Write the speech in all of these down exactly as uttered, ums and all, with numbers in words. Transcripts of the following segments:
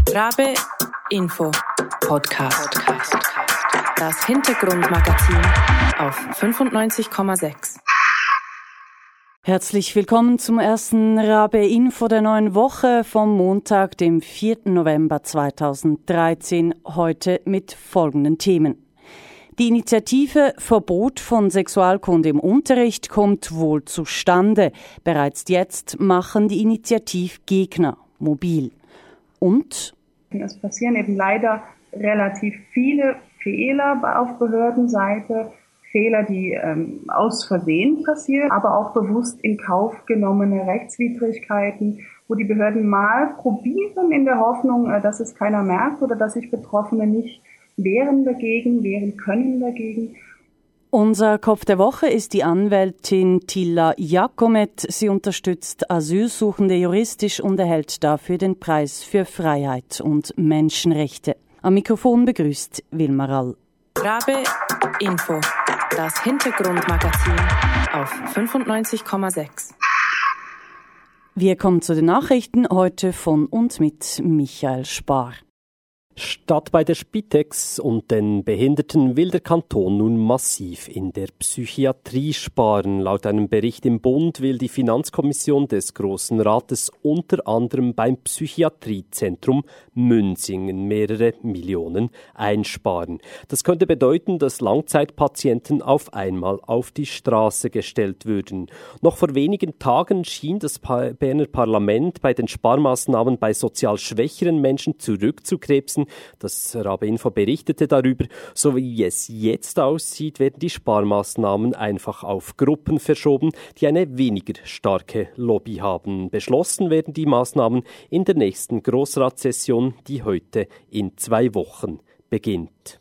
Rabe Info Podcast. Das Hintergrundmagazin auf fünfundneunzig Komma sechs. Herzlich willkommen zum ersten Rabe Info der neuen Woche vom Montag, dem vierten November zweitausenddreizehn, heute mit folgenden Themen. Die Initiative Verbot von Sexualkunde im Unterricht kommt wohl zustande. Bereits jetzt machen die Initiativgegner mobil. Und es passieren eben leider relativ viele Fehler auf Behördenseite, Fehler, die ähm, aus Versehen passieren, aber auch bewusst in Kauf genommene Rechtswidrigkeiten, wo die Behörden mal probieren in der Hoffnung, äh, dass es keiner merkt oder dass sich Betroffene nicht wehren dagegen, wehren können dagegen. Unser Kopf der Woche ist die Anwältin Tilla Jakomet. Sie unterstützt Asylsuchende juristisch und erhält dafür den Preis für Freiheit und Menschenrechte. Am Mikrofon begrüßt Wilma Rall. Rabe Info, das Hintergrundmagazin auf fünfundneunzig Komma sechs. Wir kommen zu den Nachrichten, heute von und mit Michael Spar. Statt bei der Spitex und den Behinderten will der Kanton nun massiv in der Psychiatrie sparen. Laut einem Bericht im Bund will die Finanzkommission des Grossen Rates unter anderem beim Psychiatriezentrum Münsingen mehrere Millionen einsparen. Das könnte bedeuten, dass Langzeitpatienten auf einmal auf die Straße gestellt würden. Noch vor wenigen Tagen schien das Berner Parlament bei den Sparmaßnahmen bei sozial schwächeren Menschen zurückzukrebsen. Das Rabe Info berichtete darüber. So wie es jetzt aussieht, werden die Sparmaßnahmen einfach auf Gruppen verschoben, die eine weniger starke Lobby haben. Beschlossen werden die Maßnahmen in der nächsten Grossratssession, die heute in zwei Wochen beginnt.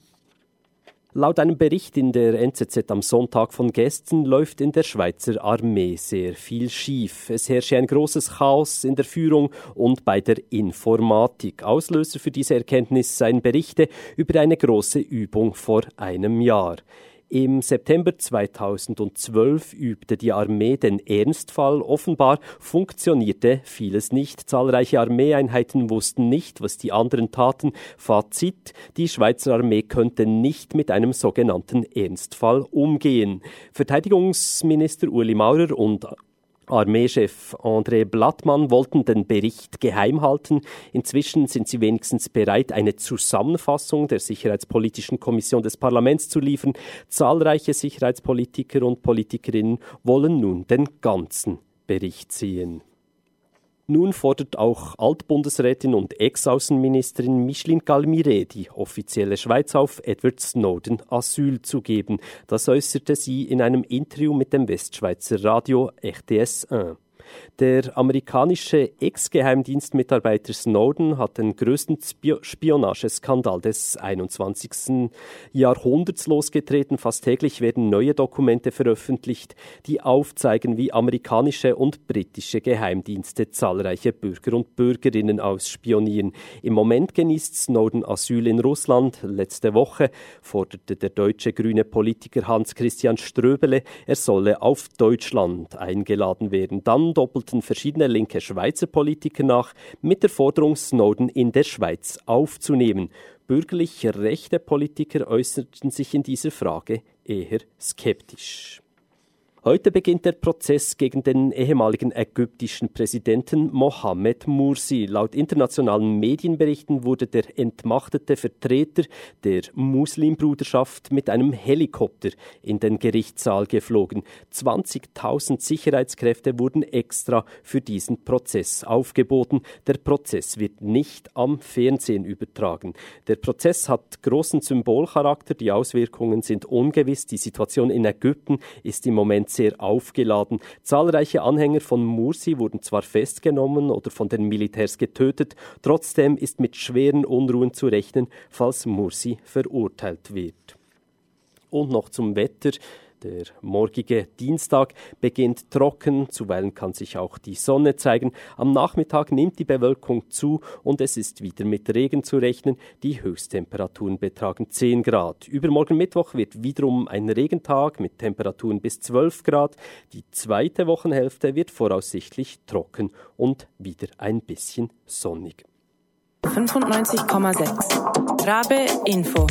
Laut einem Bericht in der N Z Z am Sonntag von gestern läuft in der Schweizer Armee sehr viel schief. Es herrsche ein großes Chaos in der Führung und bei der Informatik. Auslöser für diese Erkenntnis seien Berichte über eine große Übung vor einem Jahr. Im September zweitausendzwölf übte die Armee den Ernstfall. Offenbar funktionierte vieles nicht. Zahlreiche Armeeeinheiten wussten nicht, was die anderen taten. Fazit: Die Schweizer Armee könnte nicht mit einem sogenannten Ernstfall umgehen. Verteidigungsminister Ueli Maurer und Armeechef André Blattmann wollten den Bericht geheim halten. Inzwischen sind sie wenigstens bereit, eine Zusammenfassung der Sicherheitspolitischen Kommission des Parlaments zu liefern. Zahlreiche Sicherheitspolitiker und Politikerinnen wollen nun den ganzen Bericht sehen. Nun fordert auch Altbundesrätin und Ex-Außenministerin Micheline Galmire die offizielle Schweiz auf, Edward Snowden Asyl zu geben. Das äußerte sie in einem Interview mit dem Westschweizer Radio R T S eins. Der amerikanische Ex-Geheimdienstmitarbeiter Snowden hat den größten Spionageskandal des einundzwanzigsten Jahrhunderts losgetreten. Fast täglich werden neue Dokumente veröffentlicht, die aufzeigen, wie amerikanische und britische Geheimdienste zahlreiche Bürger und Bürgerinnen ausspionieren. Im Moment genießt Snowden Asyl in Russland. Letzte Woche forderte der deutsche grüne Politiker Hans-Christian Ströbele, er solle auf Deutschland eingeladen werden. Dann doppelten verschiedene linke Schweizer Politiker nach mit der Forderung, Snowden in der Schweiz aufzunehmen. Bürgerliche rechte Politiker äußerten sich in dieser Frage eher skeptisch. Heute beginnt der Prozess gegen den ehemaligen ägyptischen Präsidenten Mohamed Mursi. Laut internationalen Medienberichten wurde der entmachtete Vertreter der Muslimbruderschaft mit einem Helikopter in den Gerichtssaal geflogen. zwanzigtausend Sicherheitskräfte wurden extra für diesen Prozess aufgeboten. Der Prozess wird nicht am Fernsehen übertragen. Der Prozess hat großen Symbolcharakter, die Auswirkungen sind ungewiss. Die Situation in Ägypten ist im Moment sehr aufgeladen. Zahlreiche Anhänger von Mursi wurden zwar festgenommen oder von den Militärs getötet, trotzdem ist mit schweren Unruhen zu rechnen, falls Mursi verurteilt wird. Und noch zum Wetter. Der morgige Dienstag beginnt trocken, zuweilen kann sich auch die Sonne zeigen. Am Nachmittag nimmt die Bewölkung zu und es ist wieder mit Regen zu rechnen. Die Höchsttemperaturen betragen zehn Grad. Übermorgen Mittwoch wird wiederum ein Regentag mit Temperaturen bis zwölf Grad. Die zweite Wochenhälfte wird voraussichtlich trocken und wieder ein bisschen sonnig. fünfundneunzig Komma sechs. Rabe Info.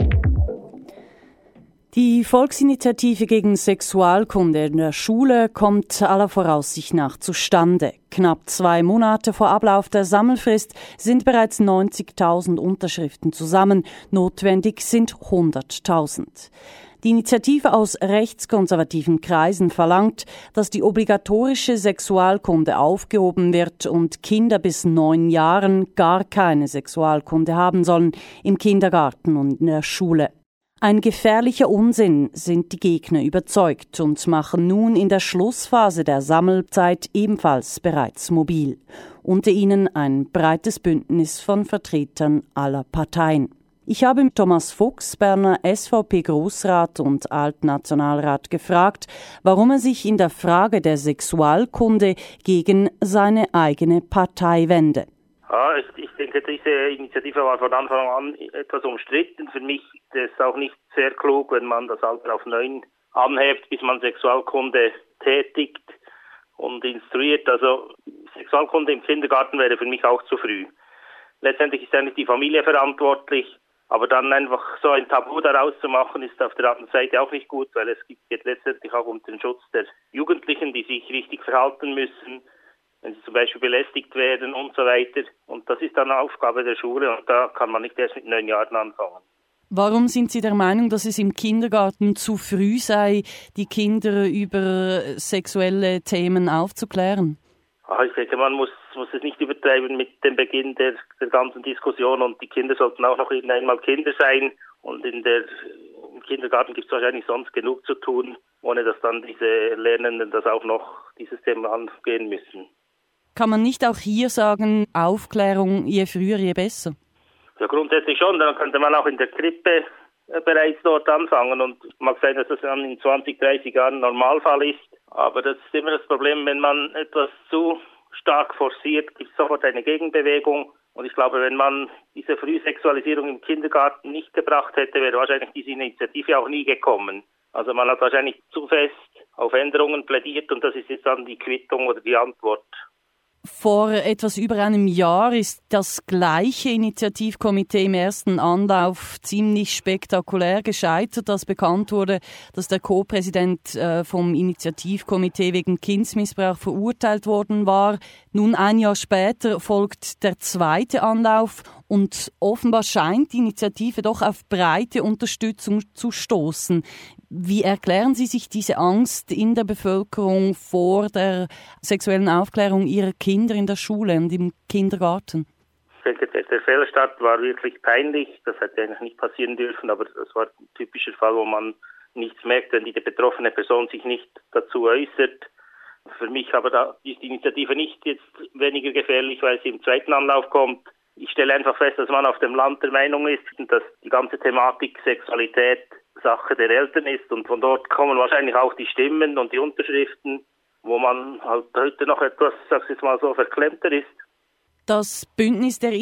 Die Volksinitiative gegen Sexualkunde in der Schule kommt aller Voraussicht nach zustande. Knapp zwei Monate vor Ablauf der Sammelfrist sind bereits neunzigtausend Unterschriften zusammen. Notwendig sind hunderttausend. Die Initiative aus rechtskonservativen Kreisen verlangt, dass die obligatorische Sexualkunde aufgehoben wird und Kinder bis neun Jahren gar keine Sexualkunde haben sollen, im Kindergarten und in der Schule. Ein gefährlicher Unsinn, sind die Gegner überzeugt und machen nun in der Schlussphase der Sammelzeit ebenfalls bereits mobil. Unter ihnen ein breites Bündnis von Vertretern aller Parteien. Ich habe Thomas Fuchs, Berner S V P-Grossrat und Altnationalrat, gefragt, warum er sich in der Frage der Sexualkunde gegen seine eigene Partei wende. Ja, ich denke, diese Initiative war von Anfang an etwas umstritten. Für mich ist es auch nicht sehr klug, wenn man das Alter auf neun anhebt, bis man Sexualkunde tätigt und instruiert. Also Sexualkunde im Kindergarten wäre für mich auch zu früh. Letztendlich ist eigentlich die Familie verantwortlich, aber dann einfach so ein Tabu daraus zu machen, ist auf der anderen Seite auch nicht gut, weil es geht letztendlich auch um den Schutz der Jugendlichen, die sich richtig verhalten müssen, wenn sie zum Beispiel belästigt werden und so weiter. Und das ist dann eine Aufgabe der Schule und da kann man nicht erst mit neun Jahren anfangen. Warum sind Sie der Meinung, dass es im Kindergarten zu früh sei, die Kinder über sexuelle Themen aufzuklären? Ach, ich denke, man muss, muss es nicht übertreiben mit dem Beginn der, der ganzen Diskussion und die Kinder sollten auch noch einmal Kinder sein und in der, im Kindergarten gibt es wahrscheinlich sonst genug zu tun, ohne dass dann diese Lernenden das auch noch dieses Thema angehen müssen. Kann man nicht auch hier sagen, Aufklärung je früher, je besser? Ja, grundsätzlich schon. Dann könnte man auch in der Krippe äh, bereits dort anfangen. Und mag sein, dass das dann in zwanzig, dreißig Jahren Normalfall ist. Aber das ist immer das Problem, wenn man etwas zu stark forciert, gibt es sofort eine Gegenbewegung. Und ich glaube, wenn man diese Frühsexualisierung im Kindergarten nicht gebracht hätte, wäre wahrscheinlich diese Initiative auch nie gekommen. Also man hat wahrscheinlich zu fest auf Änderungen plädiert und das ist jetzt dann die Quittung oder die Antwort. Vor etwas über einem Jahr ist das gleiche Initiativkomitee im ersten Anlauf ziemlich spektakulär gescheitert, als bekannt wurde, dass der Co-Präsident äh, vom Initiativkomitee wegen Kindsmissbrauch verurteilt worden war. Nun ein Jahr später folgt der zweite Anlauf und offenbar scheint die Initiative doch auf breite Unterstützung zu stoßen. Wie erklären Sie sich diese Angst in der Bevölkerung vor der sexuellen Aufklärung Ihrer Kinder in der Schule und im Kindergarten? Ich denke, der, der Fehlstart war wirklich peinlich. Das hätte eigentlich nicht passieren dürfen, aber das war ein typischer Fall, wo man nichts merkt, wenn die betroffene Person sich nicht dazu äußert. Für mich aber da ist die Initiative nicht jetzt weniger gefährlich, weil sie im zweiten Anlauf kommt. Ich stelle einfach fest, dass man auf dem Land der Meinung ist, dass die ganze Thematik Sexualität Sache der Eltern ist und von dort kommen wahrscheinlich auch die Stimmen und die Unterschriften, wo man halt heute noch etwas, sag ich jetzt mal so, verklemmter ist. Das Bündnis der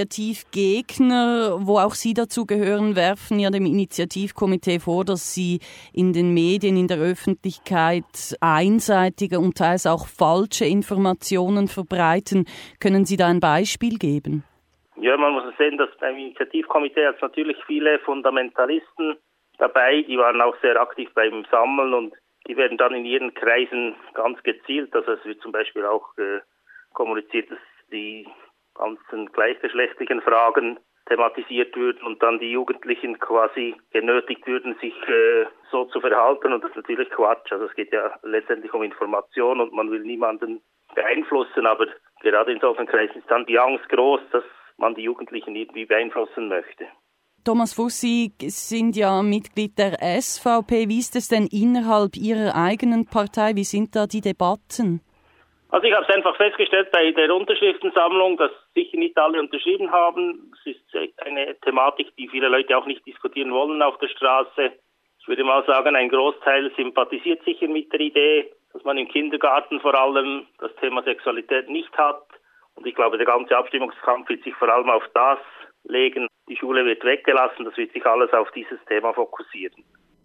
Initiativgegner, wo auch Sie dazu gehören, werfen ja dem Initiativkomitee vor, dass Sie in den Medien, in der Öffentlichkeit einseitige und teils auch falsche Informationen verbreiten. Können Sie da ein Beispiel geben? Ja, man muss sehen, dass beim Initiativkomitee hat es natürlich viele Fundamentalisten dabei, die waren auch sehr aktiv beim Sammeln und die werden dann in ihren Kreisen ganz gezielt, also es wird zum Beispiel auch äh, kommuniziert, dass die ganzen gleichgeschlechtlichen Fragen thematisiert würden und dann die Jugendlichen quasi genötigt würden, sich äh, so zu verhalten und das ist natürlich Quatsch. Also es geht ja letztendlich um Information und man will niemanden beeinflussen, aber gerade in solchen Kreisen ist dann die Angst groß, dass man die Jugendlichen irgendwie beeinflussen möchte. Thomas Fuchs, Sie sind ja Mitglied der S V P. Wie ist es denn innerhalb Ihrer eigenen Partei? Wie sind da die Debatten? Also ich habe es einfach festgestellt bei der Unterschriftensammlung, dass sicher nicht alle unterschrieben haben. Es ist eine Thematik, die viele Leute auch nicht diskutieren wollen auf der Straße. Ich würde mal sagen, ein Großteil sympathisiert sicher mit der Idee, dass man im Kindergarten vor allem das Thema Sexualität nicht hat. Und ich glaube, der ganze Abstimmungskampf wird sich vor allem auf das legen. Die Schule wird weggelassen, das wird sich alles auf dieses Thema fokussieren.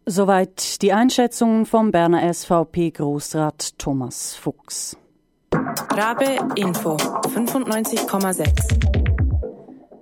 Soweit die Einschätzung vom Berner S V P-Grossrat Thomas Fuchs. Rabe Info fünfundneunzig Komma sechs.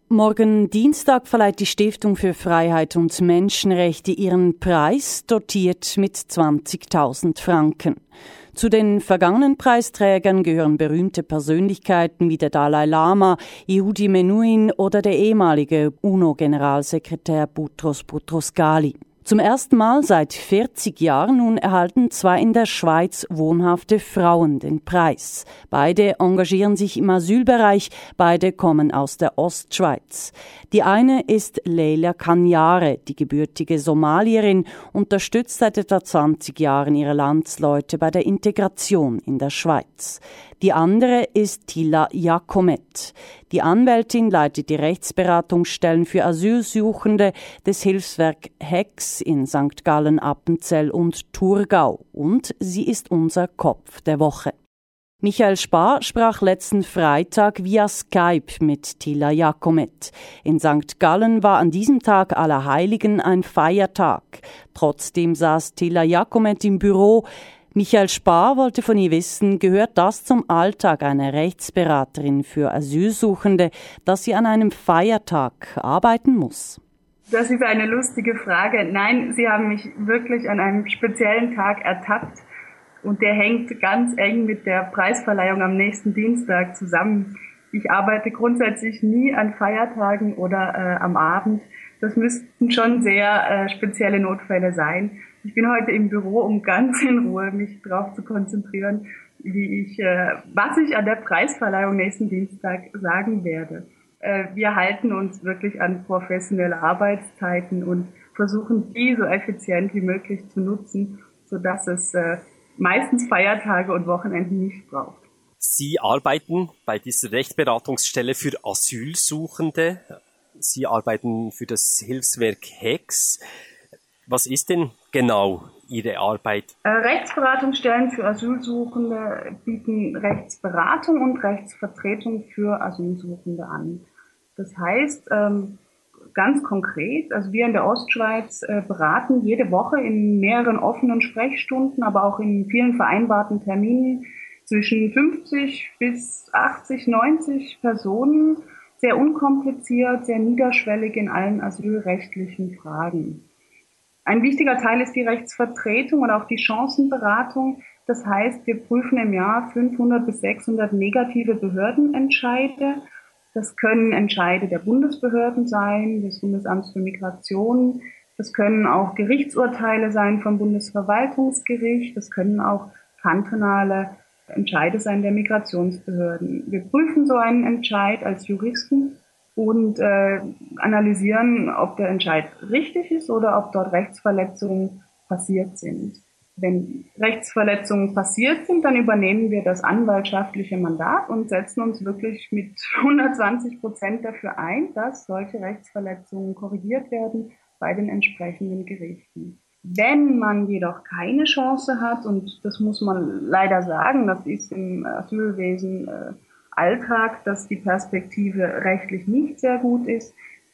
Morgen Dienstag verleiht die Stiftung für Freiheit und Menschenrechte ihren Preis, dotiert mit zwanzigtausend Franken. Zu den vergangenen Preisträgern gehören berühmte Persönlichkeiten wie der Dalai Lama, Yehudi Menuhin oder der ehemalige UNO-Generalsekretär Boutros Boutros-Ghali. Zum ersten Mal seit vierzig Jahren nun erhalten zwei in der Schweiz wohnhafte Frauen den Preis. Beide engagieren sich im Asylbereich, beide kommen aus der Ostschweiz. Die eine ist Leila Kanyare, die gebürtige Somalierin, unterstützt seit etwa zwanzig Jahren ihre Landsleute bei der Integration in der Schweiz. Die andere ist Tila Jakomet. Die Anwältin leitet die Rechtsberatungsstellen für Asylsuchende des Hilfswerk Hex in Sankt Gallen, Appenzell und Thurgau. Und sie ist unser Kopf der Woche. Michael Spar sprach letzten Freitag via Skype mit Tila Jakomet. In Sankt Gallen war an diesem Tag Allerheiligen ein Feiertag. Trotzdem saß Tila Jakomet im Büro. Michael Spar wollte von ihr wissen, gehört das zum Alltag einer Rechtsberaterin für Asylsuchende, dass sie an einem Feiertag arbeiten muss? Das ist eine lustige Frage. Nein, Sie haben mich wirklich an einem speziellen Tag ertappt und der hängt ganz eng mit der Preisverleihung am nächsten Dienstag zusammen. Ich arbeite grundsätzlich nie an Feiertagen oder äh, am Abend. Das müssten schon sehr äh, spezielle Notfälle sein. Ich bin heute im Büro, um ganz in Ruhe mich darauf zu konzentrieren, wie ich, äh, was ich an der Preisverleihung nächsten Dienstag sagen werde. Äh, wir halten uns wirklich an professionelle Arbeitszeiten und versuchen, die so effizient wie möglich zu nutzen, sodass es äh, meistens Feiertage und Wochenenden nicht braucht. Sie arbeiten bei dieser Rechtsberatungsstelle für Asylsuchende. Sie arbeiten für das Hilfswerk Hex. Was ist denn genau Ihre Arbeit? Äh, Rechtsberatungsstellen für Asylsuchende bieten Rechtsberatung und Rechtsvertretung für Asylsuchende an. Das heißt, ähm, ganz konkret, also wir in der Ostschweiz äh, beraten jede Woche in mehreren offenen Sprechstunden, aber auch in vielen vereinbarten Terminen zwischen fünfzig bis achtzig, neunzig Personen, sehr unkompliziert, sehr niederschwellig in allen asylrechtlichen Fragen. Ein wichtiger Teil ist die Rechtsvertretung und auch die Chancenberatung. Das heißt, wir prüfen im Jahr fünfhundert bis sechshundert negative Behördenentscheide. Das können Entscheide der Bundesbehörden sein, des Bundesamts für Migration. Das können auch Gerichtsurteile sein vom Bundesverwaltungsgericht. Das können auch kantonale Entscheide sein der Migrationsbehörden. Wir prüfen so einen Entscheid als Juristen und äh, analysieren, ob der Entscheid richtig ist oder ob dort Rechtsverletzungen passiert sind. Wenn Rechtsverletzungen passiert sind, dann übernehmen wir das anwaltschaftliche Mandat und setzen uns wirklich mit hundertzwanzig Prozent dafür ein, dass solche Rechtsverletzungen korrigiert werden bei den entsprechenden Gerichten. Wenn man jedoch keine Chance hat, und das muss man leider sagen, das ist im Asylwesen äh, Alltag, dass die Perspektive rechtlich nicht sehr gut ist,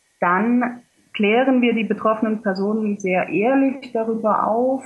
dann klären wir die betroffenen Personen sehr ehrlich darüber auf.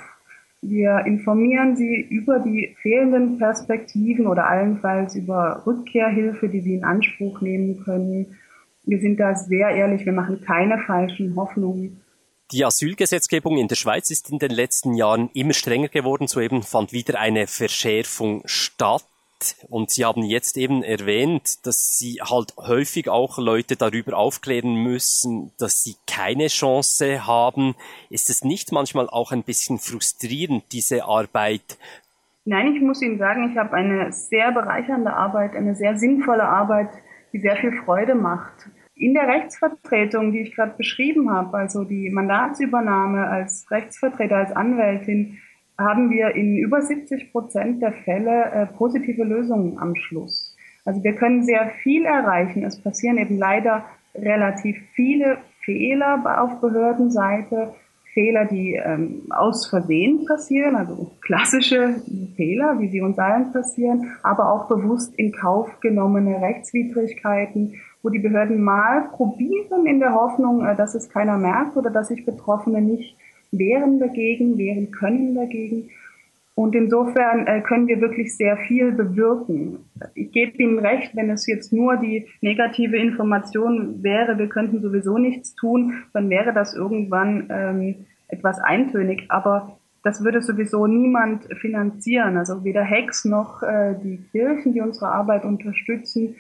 Wir informieren sie über die fehlenden Perspektiven oder allenfalls über Rückkehrhilfe, die sie in Anspruch nehmen können. Wir sind da sehr ehrlich, wir machen keine falschen Hoffnungen. Die Asylgesetzgebung in der Schweiz ist in den letzten Jahren immer strenger geworden. Soeben fand wieder eine Verschärfung statt. Und Sie haben jetzt eben erwähnt, dass Sie halt häufig auch Leute darüber aufklären müssen, dass sie keine Chance haben. Ist es nicht manchmal auch ein bisschen frustrierend, diese Arbeit? Nein, ich muss Ihnen sagen, ich habe eine sehr bereichernde Arbeit, eine sehr sinnvolle Arbeit, die sehr viel Freude macht. In der Rechtsvertretung, die ich gerade beschrieben habe, also die Mandatsübernahme als Rechtsvertreter, als Anwältin, haben wir in über siebzig Prozent der Fälle äh, positive Lösungen am Schluss. Also wir können sehr viel erreichen. Es passieren eben leider relativ viele Fehler auf Behördenseite, Fehler, die ähm, aus Versehen passieren, also klassische Fehler, wie sie uns allen passieren, aber auch bewusst in Kauf genommene Rechtswidrigkeiten, wo die Behörden mal probieren in der Hoffnung, äh, dass es keiner merkt oder dass sich Betroffene nicht wehren dagegen, wehren können dagegen. Und insofern äh, können wir wirklich sehr viel bewirken. Ich gebe Ihnen recht, wenn es jetzt nur die negative Information wäre, wir könnten sowieso nichts tun, dann wäre das irgendwann ähm, etwas eintönig. Aber das würde sowieso niemand finanzieren. Also weder Hex noch äh, die Kirchen, die unsere Arbeit unterstützen,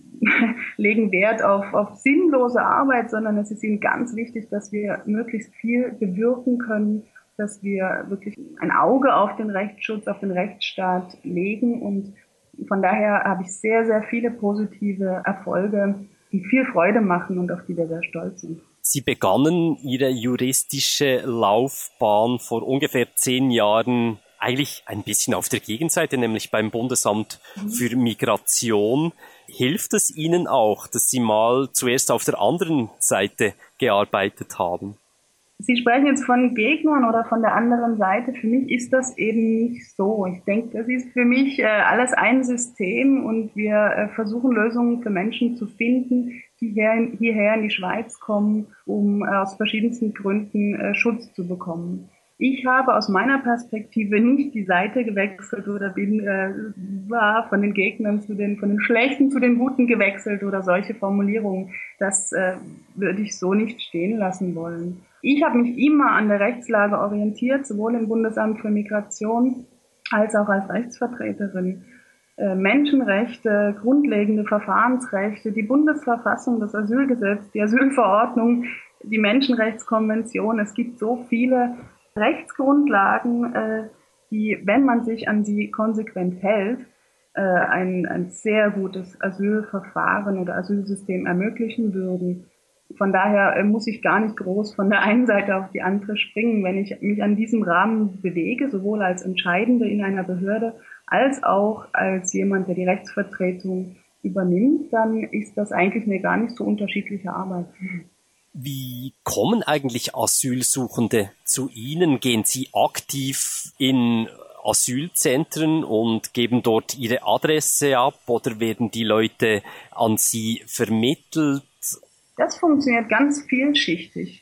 legen Wert auf, auf sinnlose Arbeit, sondern es ist ihnen ganz wichtig, dass wir möglichst viel bewirken können, dass wir wirklich ein Auge auf den Rechtsschutz, auf den Rechtsstaat legen. Und von daher habe ich sehr, sehr viele positive Erfolge, die viel Freude machen und auf die wir sehr stolz sind. Sie begannen Ihre juristische Laufbahn vor ungefähr zehn Jahren eigentlich ein bisschen auf der Gegenseite, nämlich beim Bundesamt für Migration. Hilft es Ihnen auch, dass Sie mal zuerst auf der anderen Seite gearbeitet haben? Sie sprechen jetzt von Gegnern oder von der anderen Seite. Für mich ist das eben nicht so. Ich denke, das ist für mich äh, alles ein System und wir äh, versuchen Lösungen für Menschen zu finden, die hier, hierher in die Schweiz kommen, um äh, aus verschiedensten Gründen äh, Schutz zu bekommen. Ich habe aus meiner Perspektive nicht die Seite gewechselt oder bin äh, war von den Gegnern zu den, von den Schlechten zu den Guten gewechselt oder solche Formulierungen. Das äh, würde ich so nicht stehen lassen wollen. Ich habe mich immer an der Rechtslage orientiert, sowohl im Bundesamt für Migration als auch als Rechtsvertreterin. Äh, Menschenrechte, grundlegende Verfahrensrechte, die Bundesverfassung, das Asylgesetz, die Asylverordnung, die Menschenrechtskonvention. Es gibt so viele Rechtsgrundlagen, äh, die, wenn man sich an sie konsequent hält, äh, ein, ein sehr gutes Asylverfahren oder Asylsystem ermöglichen würden. Von daher äh, muss ich gar nicht groß von der einen Seite auf die andere springen. Wenn ich mich an diesem Rahmen bewege, sowohl als Entscheidende in einer Behörde als auch als jemand, der die Rechtsvertretung übernimmt, dann ist das eigentlich eine gar nicht so unterschiedliche Arbeit. Wie kommen eigentlich Asylsuchende zu Ihnen? Gehen Sie aktiv in Asylzentren und geben dort Ihre Adresse ab oder werden die Leute an Sie vermittelt? Das funktioniert ganz vielschichtig.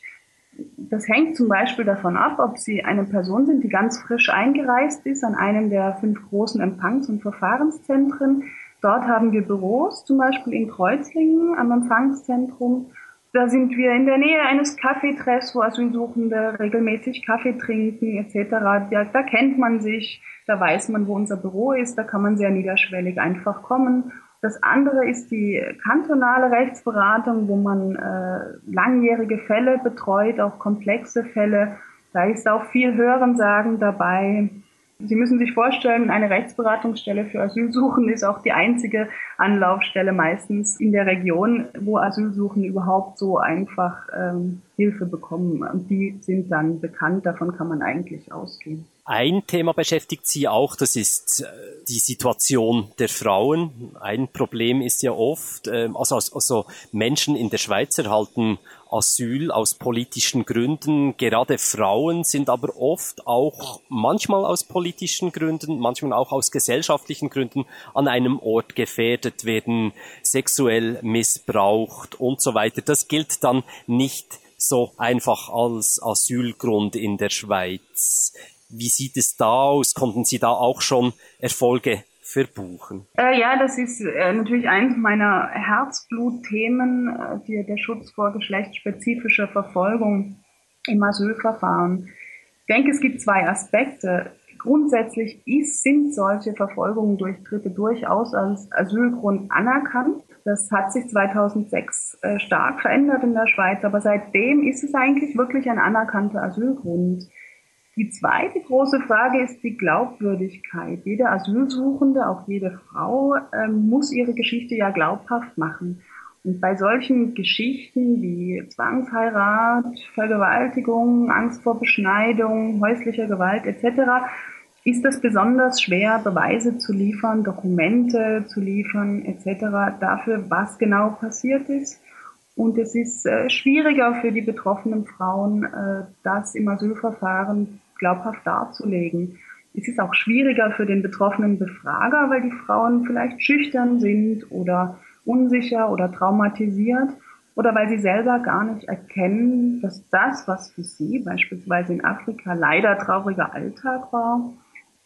Das hängt zum Beispiel davon ab, ob Sie eine Person sind, die ganz frisch eingereist ist an einem der fünf großen Empfangs- und Verfahrenszentren. Dort haben wir Büros, zum Beispiel in Kreuzlingen am Empfangszentrum. Da sind wir in der Nähe eines Kaffeetreffs, wo Asylsuchende regelmäßig Kaffee trinken et cetera. Ja, da kennt man sich, da weiß man, wo unser Büro ist, da kann man sehr niederschwellig einfach kommen. Das andere ist die kantonale Rechtsberatung, wo man äh, langjährige Fälle betreut, auch komplexe Fälle. Da ist auch viel Hörensagen dabei. Sie müssen sich vorstellen, eine Rechtsberatungsstelle für Asylsuchende ist auch die einzige Anlaufstelle meistens in der Region, wo Asylsuchende überhaupt so einfach ähm, Hilfe bekommen. Und die sind dann bekannt, davon kann man eigentlich ausgehen. Ein Thema beschäftigt Sie auch, das ist die Situation der Frauen. Ein Problem ist ja oft, also, also Menschen in der Schweiz erhalten Asyl aus politischen Gründen. Gerade Frauen sind aber oft auch manchmal aus politischen Gründen, manchmal auch aus gesellschaftlichen Gründen an einem Ort gefährdet, werden sexuell missbraucht und so weiter. Das gilt dann nicht so einfach als Asylgrund in der Schweiz. Wie sieht es da aus? Konnten Sie da auch schon Erfolge verbuchen? Äh, ja, das ist äh, natürlich eines meiner Herzblutthemen, äh, die, der Schutz vor geschlechtsspezifischer Verfolgung im Asylverfahren. Ich denke, es gibt zwei Aspekte. Grundsätzlich ist, sind solche Verfolgungen durch Dritte durchaus als Asylgrund anerkannt. Das hat sich zweitausendsechs äh, stark verändert in der Schweiz, aber seitdem ist es eigentlich wirklich ein anerkannter Asylgrund. Die zweite große Frage ist die Glaubwürdigkeit. Jede Asylsuchende, auch jede Frau, ähm, muss ihre Geschichte ja glaubhaft machen. Und bei solchen Geschichten wie Zwangsheirat, Vergewaltigung, Angst vor Beschneidung, häuslicher Gewalt et cetera ist es besonders schwer, Beweise zu liefern, Dokumente zu liefern et cetera dafür, was genau passiert ist. Und es ist äh, schwieriger für die betroffenen Frauen, äh, das im Asylverfahren glaubhaft darzulegen. Es ist auch schwieriger für den betroffenen Befrager, weil die Frauen vielleicht schüchtern sind oder unsicher oder traumatisiert oder weil sie selber gar nicht erkennen, dass das, was für sie beispielsweise in Afrika leider trauriger Alltag war,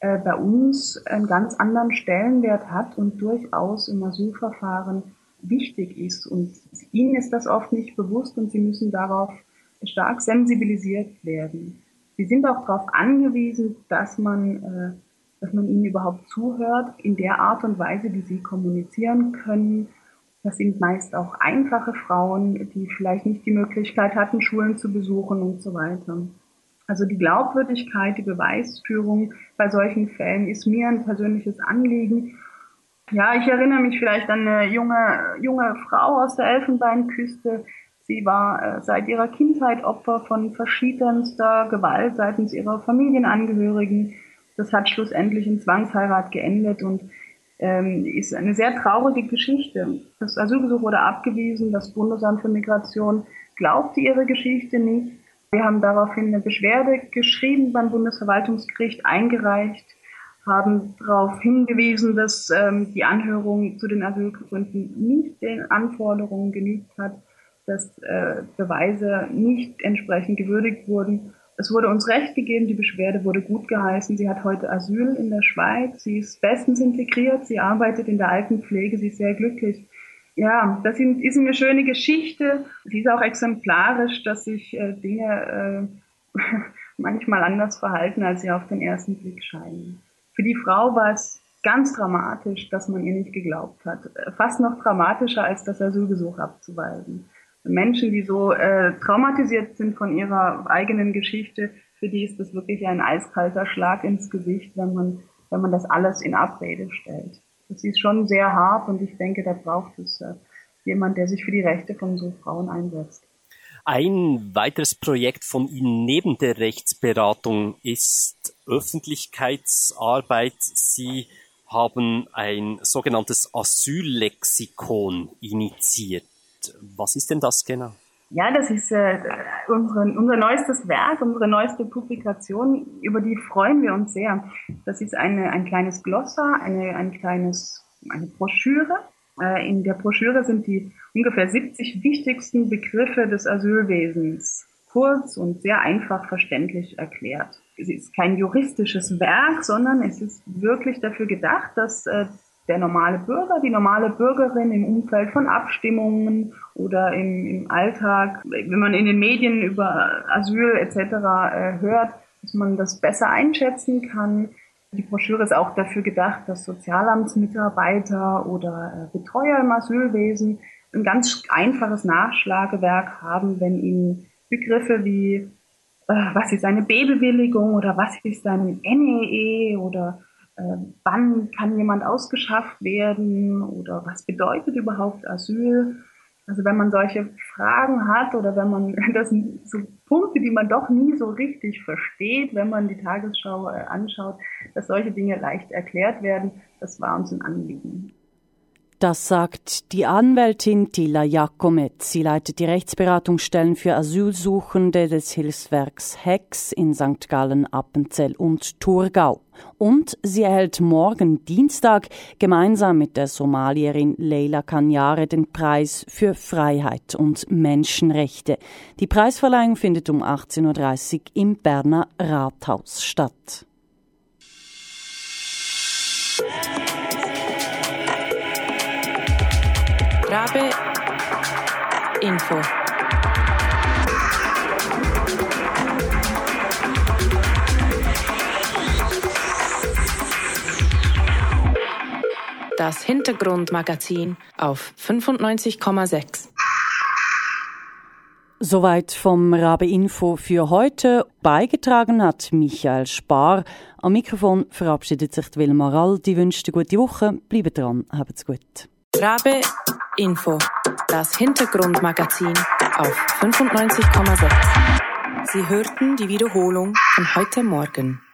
äh, bei uns einen ganz anderen Stellenwert hat und durchaus im Asylverfahren wichtig ist. Und ihnen ist das oft nicht bewusst und sie müssen darauf stark sensibilisiert werden. Sie sind auch darauf angewiesen, dass man, äh, dass man ihnen überhaupt zuhört, in der Art und Weise, wie sie kommunizieren können. Das sind meist auch einfache Frauen, die vielleicht nicht die Möglichkeit hatten, Schulen zu besuchen und so weiter. Also die Glaubwürdigkeit, die Beweisführung bei solchen Fällen ist mir ein persönliches Anliegen. Ja, ich erinnere mich vielleicht an eine junge, junge Frau aus der Elfenbeinküste. Sie war äh, seit ihrer Kindheit Opfer von verschiedenster Gewalt seitens ihrer Familienangehörigen. Das hat schlussendlich in Zwangsheirat geendet und ähm, ist eine sehr traurige Geschichte. Das Asylgesuch wurde abgewiesen, das Bundesamt für Migration glaubte ihre Geschichte nicht. Wir haben daraufhin eine Beschwerde geschrieben beim Bundesverwaltungsgericht, eingereicht, haben darauf hingewiesen, dass ähm, die Anhörung zu den Asylgründen nicht den Anforderungen genügt hat, dass äh, Beweise nicht entsprechend gewürdigt wurden. Es wurde uns Recht gegeben, die Beschwerde wurde gut geheißen. Sie hat heute Asyl in der Schweiz, sie ist bestens integriert, sie arbeitet in der Altenpflege, sie ist sehr glücklich. Ja, das ist eine schöne Geschichte. Sie ist auch exemplarisch, dass sich äh, Dinge äh, manchmal anders verhalten, als sie auf den ersten Blick scheinen. Für die Frau war es ganz dramatisch, dass man ihr nicht geglaubt hat. Fast noch dramatischer, als das Asylgesuch abzuweisen. Menschen, die so äh, traumatisiert sind von ihrer eigenen Geschichte, für die ist das wirklich ein eiskalter Schlag ins Gesicht, wenn man, wenn man das alles in Abrede stellt. Das ist schon sehr hart und ich denke, da braucht es äh, jemand, der sich für die Rechte von so Frauen einsetzt. Ein weiteres Projekt von Ihnen neben der Rechtsberatung ist Öffentlichkeitsarbeit. Sie haben ein sogenanntes Asyllexikon initiiert. Was ist denn das genau? Ja, das ist äh, unsere, unser neuestes Werk, unsere neueste Publikation, über die freuen wir uns sehr. Das ist eine, ein kleines Glossar, eine, ein kleines, eine Broschüre. Äh, in der Broschüre sind die ungefähr siebzig wichtigsten Begriffe des Asylwesens kurz und sehr einfach verständlich erklärt. Es ist kein juristisches Werk, sondern es ist wirklich dafür gedacht, dass äh, der normale Bürger, die normale Bürgerin im Umfeld von Abstimmungen oder im, im Alltag, wenn man in den Medien über Asyl et cetera äh, hört, dass man das besser einschätzen kann. Die Broschüre ist auch dafür gedacht, dass Sozialamtsmitarbeiter oder äh, Betreuer im Asylwesen ein ganz einfaches Nachschlagewerk haben, wenn ihnen Begriffe wie äh, was ist eine B-Bewilligung oder was ist ein N E E oder äh, wann kann jemand ausgeschafft werden oder was bedeutet überhaupt Asyl. Also wenn man solche Fragen hat oder wenn man, das sind so Punkte, die man doch nie so richtig versteht, wenn man die Tagesschau äh, anschaut, dass solche Dinge leicht erklärt werden, das war uns ein Anliegen. Das sagt die Anwältin Tilla Jakomet. Sie leitet die Rechtsberatungsstellen für Asylsuchende des Hilfswerks H E X in Sankt Gallen, Appenzell und Thurgau. Und sie erhält morgen Dienstag gemeinsam mit der Somalierin Leila Kanyare den Preis für Freiheit und Menschenrechte. Die Preisverleihung findet um achtzehn Uhr dreißig im Berner Rathaus statt. Rabe Info. Das Hintergrundmagazin auf fünfundneunzig Komma sechs. Soweit vom Rabe Info für heute. Beigetragen hat Michael Spar. Am Mikrofon verabschiedet sich Wilma Rall. Die wünscht eine gute Woche. Bleibt dran, habt's gut. Rabe Info, das Hintergrundmagazin auf fünfundneunzig Komma sechs. Sie hörten die Wiederholung von heute Morgen.